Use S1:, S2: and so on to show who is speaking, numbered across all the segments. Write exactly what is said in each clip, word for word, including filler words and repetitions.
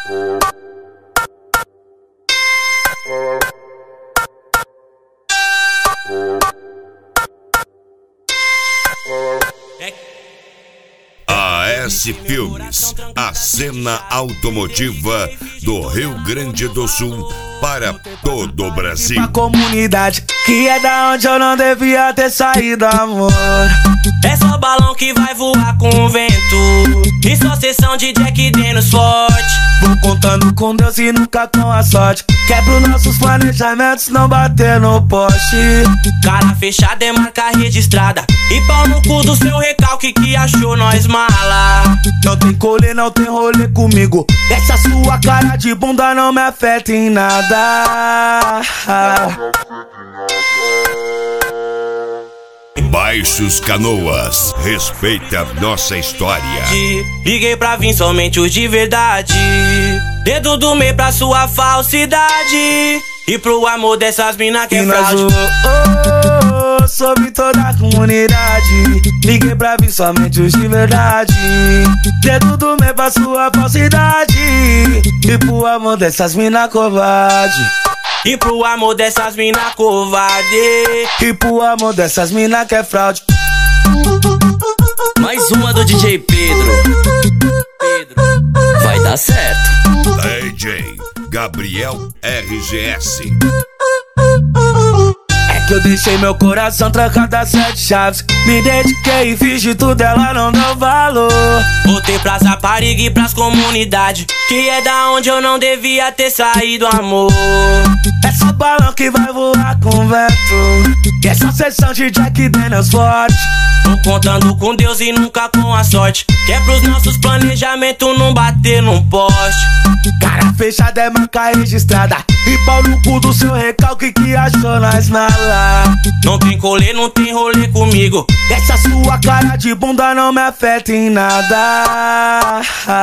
S1: A S Filmes, a cena automotiva do Rio Grande do Sul para todo o Brasil.
S2: A comunidade que é da onde eu não devia ter saído, amor.
S3: É só balão que vai voar com o vento, e só sessão de Jack Daniels forte.
S2: Vou contando com Deus e nunca com a sorte. Quebro nossos planejamentos, não bater no poste.
S3: Cara fechada é marca registrada, e pau no cu do seu recalque que achou nós mala.
S2: Não tem colê, não tem rolê comigo. Essa sua cara de bunda não me afeta em nada.
S1: Baixos Canoas, respeita nossa história.
S3: Liguei pra vir somente os de verdade. Dedo do meio pra sua falsidade, e pro amor dessas mina que é fraude.
S2: Oh, oh, sobre toda a comunidade. Liguei pra vir somente os de verdade. Dedo do meio pra sua falsidade, e pro amor dessas mina covarde.
S3: E pro amor dessas mina covarde.
S2: E pro amor dessas mina que é fraude.
S4: Mais uma do D J Pedro. Pedro, vai dar certo.
S1: D J Gabriel R G S.
S2: É que eu deixei meu coração trancado a sete chaves. Me dediquei e fiz de tudo, ela não deu valor.
S3: Voltei pras raparigas e pras comunidades, que é da onde eu não devia ter saído, amor.
S2: É só balão que vai voar com vento, e essa sessão de Jack Daniels forte.
S3: Tô contando com Deus e nunca com a sorte, que é pros nossos planejamentos não bater num poste.
S2: Cara fechada é marca registrada, e pau no cu do seu recalque que achou nós mala.
S3: Não tem colê, não tem rolê comigo.
S2: Essa sua cara de bunda não me afeta em nada.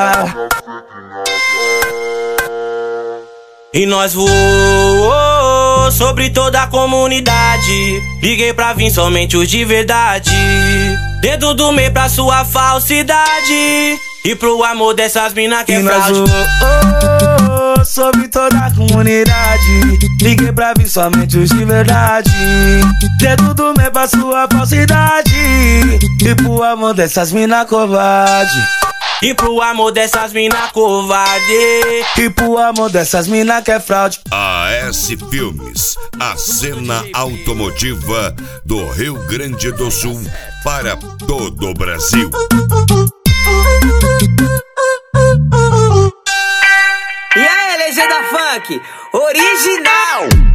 S3: E nós voou sobre toda a comunidade. Liguei pra vir somente os de verdade. Dedo do meio pra sua falsidade, e pro amor dessas mina que é fraude.
S2: Oh, sobre toda a comunidade. Liguei pra vir somente os de verdade. Dedo do meio pra sua falsidade, e pro amor dessas mina covarde.
S3: E pro amor dessas mina covarde.
S2: E pro amor dessas mina que é fraude.
S1: A S Filmes, a cena automotiva do Rio Grande do Sul para todo o Brasil.
S4: E aí, legenda funk original.